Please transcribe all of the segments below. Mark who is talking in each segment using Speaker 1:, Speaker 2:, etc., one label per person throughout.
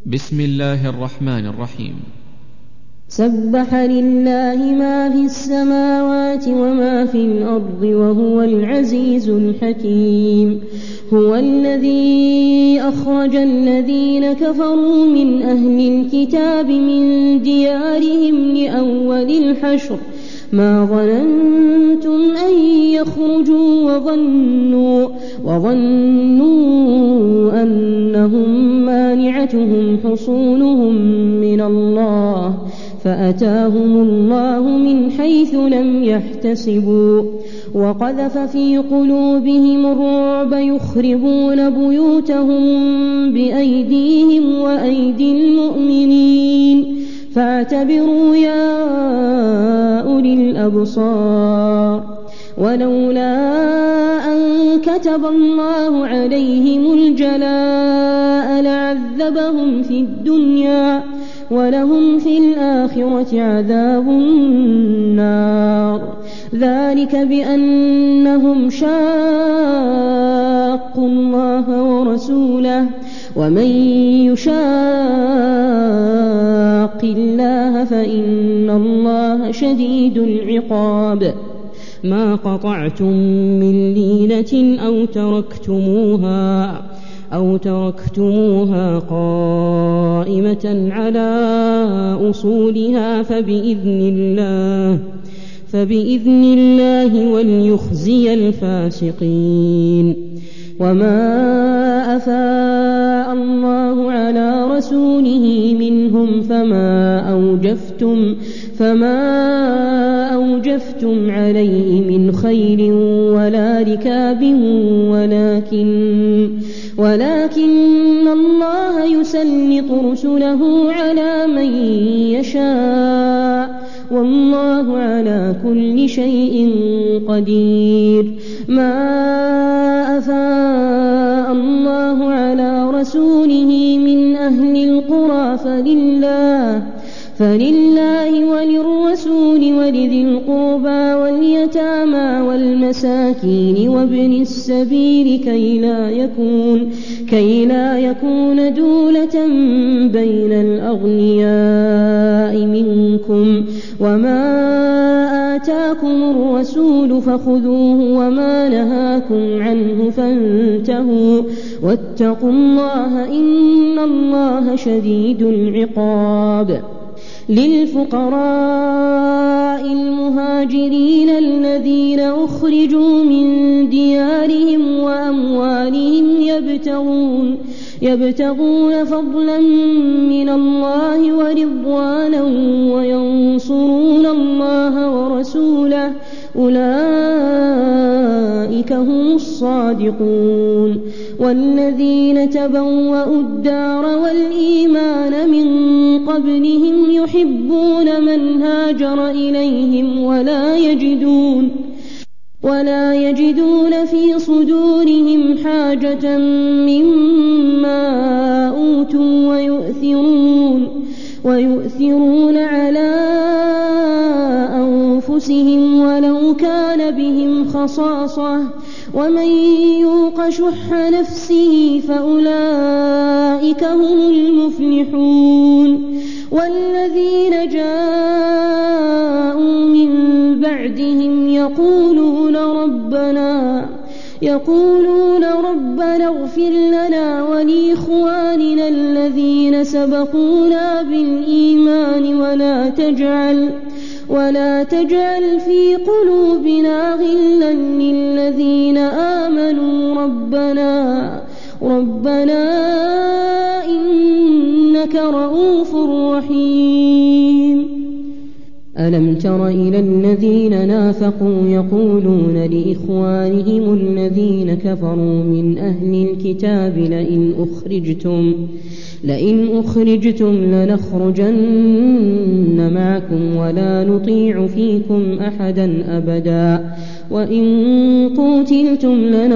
Speaker 1: بسم الله الرحمن الرحيم.
Speaker 2: سبح لله ما في السماوات وما في الأرض وهو العزيز الحكيم. هو الذي أخرج الذين كفروا من أهل الكتاب من ديارهم لأول الحشر ما ظننتم أن يخرجوا وظنوا أنهم مانعتهم حصونهم من الله فأتاهم الله من حيث لم يحتسبوا وقذف في قلوبهم الرعب يخربون بيوتهم بأيديهم وأيدي المؤمنين فاعتبروا يا أولي الأبصار. ولولا أن كتب الله عليهم الجلاء لعذبهم في الدنيا ولهم في الآخرة عذاب النار. ذلك بأنهم شاقوا الله ورسوله ومن يشاق الله فإن الله شديد العقاب. ما قطعتم من لينة أو تركتموها قائمة على أصولها فبإذن الله وليخزي الفاسقين. وما أفاء الله على رسوله منهم فما أوجفتم عليه من خيل ولا ركاب ولكن الله يسلط رسله على من يشاء والله على كل شيء قدير. ما أفاء الله على رسوله من أهل القرى فلله وللرسول ولذي القربى واليتامى والمساكين وابن السبيل كي لا يكون دولة بين الأغنياء منكم. وما آتاكم الرسول فخذوه وما نهاكم عنه فانتهوا واتقوا الله إن الله شديد العقاب. للفقراء المهاجرين الذين أخرجوا من ديارهم وأموالهم يبتغون فضلا من الله ورضوانا وينصرون الله ورسوله أولئك هم الصادقون. والذين تبوأوا الدار والإيمان من قبلهم يحبون من هاجر إليهم ولا يجدون في صدورهم حاجة مما أوتوا ويؤثرون على أنفسهم ولو كان بهم خصاصة ومن يوق شح نفسه فأولئك هم المفلحون. والذين جاءوا من بعدهم يقولون ربنا اغفر لنا ولإخواننا الذين سبقونا بالإيمان ولا تجعل في قلوبنا غلا للذين آمنوا ربنا إنك رؤوف رحيم. ألم تر إلى الذين نافقوا يقولون لإخوانهم الذين كفروا من أهل الكتاب لئن أخرجتم لنخرجن معكم ولا نطيع فيكم أحدا أبدا وإن قوتلتم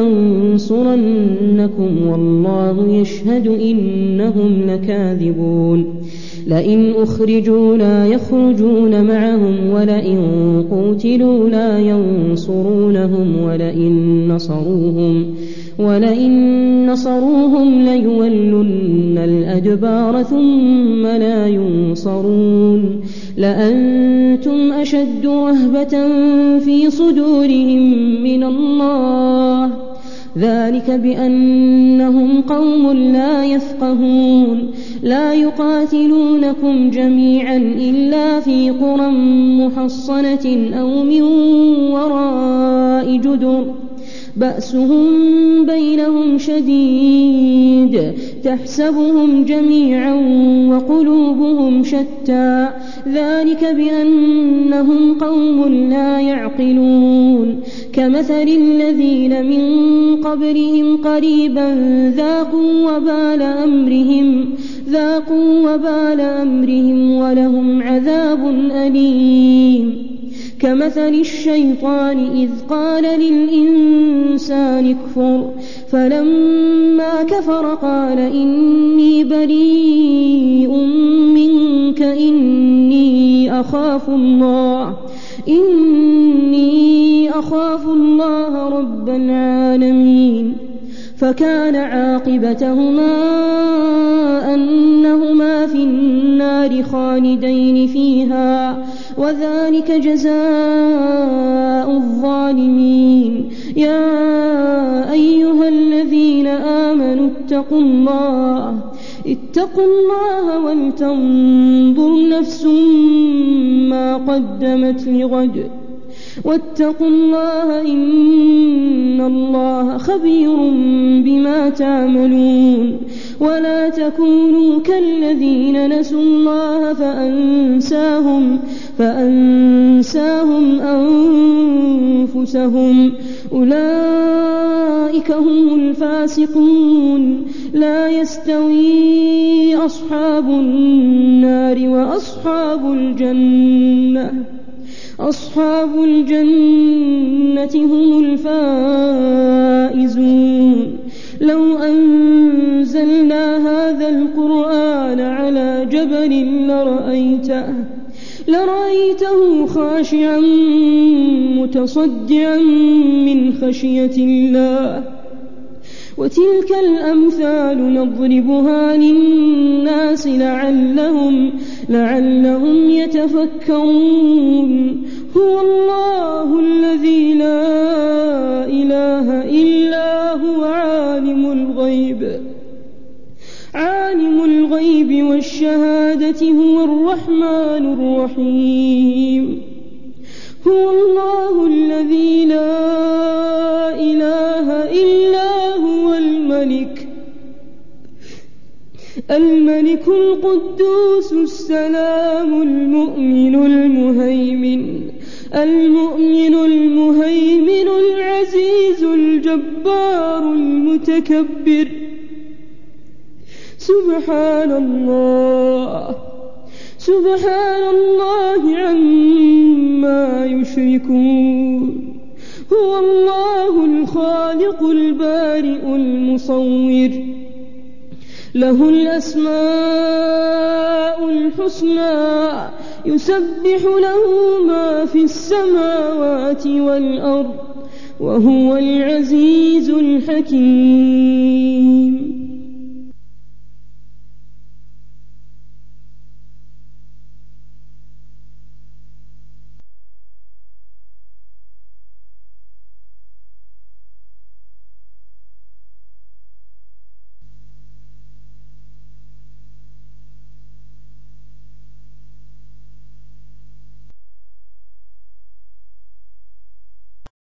Speaker 2: لننصرنكم والله يشهد إنهم لكاذبون. لئن أخرجوا لا يخرجون معهم ولئن قوتلوا لا ينصرونهم ولئن نصروهم ليولن الأدبار ثم لا ينصرون لأنتم أشد رهبة في صدورهم من الله ذلك بأنهم قوم لا يفقهون لا يقاتلونكم جميعا إلا في قرى محصنة أو من وراء جدر بأسهم بينهم شديد تحسبهم جميعا وقلوبهم شتى ذلك بأنهم قوم لا يعقلون كمثل الذين من قبلهم قريبا ذاقوا وبال أمرهم ولهم عذاب أليم كمثل الشيطان إذ قال للإنسان اكفر فلما كفر قال إني بريء منك إني أخاف الله رب العالمين فكان عاقبتهما أنهما في النار خالدين فيها وذلك جزاء الظالمين يا أيها الذين آمنوا اتقوا الله ولتنظر نفس ما قدمت لغد واتقوا الله إن الله خبير بما تعملون ولا تكونوا كالذين نسوا الله فأنساهم أنفسهم أولئك هم الفاسقون لا يستوي أصحاب النار وأصحاب الجنة هم الفائزون لو أنزلنا هذا القرآن على جبل لرأيته خاشعا متصدعا من خشية الله وتلك الأمثال نضربها للناس لعلهم يتفكرون هو الله الذي لا إله إلا هو عالم الغيب والشهادة هو الرحمن الرحيم هو الله الذي لا إله إلا هو الملك القدوس السلام المؤمن المهيمن العزيز الجبار المتكبر سبحان الله عما يشركون هو الله الخالق البارئ المصور له الأسماء الحسنى يسبح له ما في السماوات والأرض وهو العزيز الحكيم